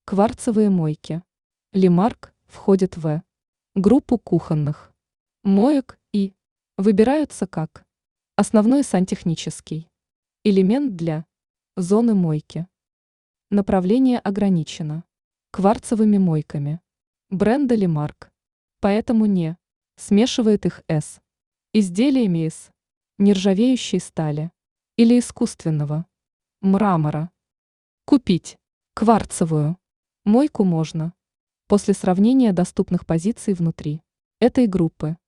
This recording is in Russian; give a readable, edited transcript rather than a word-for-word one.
Кварцевые мойки. Лимарк входит в группу кухонных моек и выбираются как основной сантехнический элемент для зоны мойки. Направление ограничено кварцевыми мойками бренда Лимарк, поэтому не смешивает их с изделиями из нержавеющей стали или искусственного мрамора. Купить кварцевую мойку можно после сравнения доступных позиций внутри этой группы.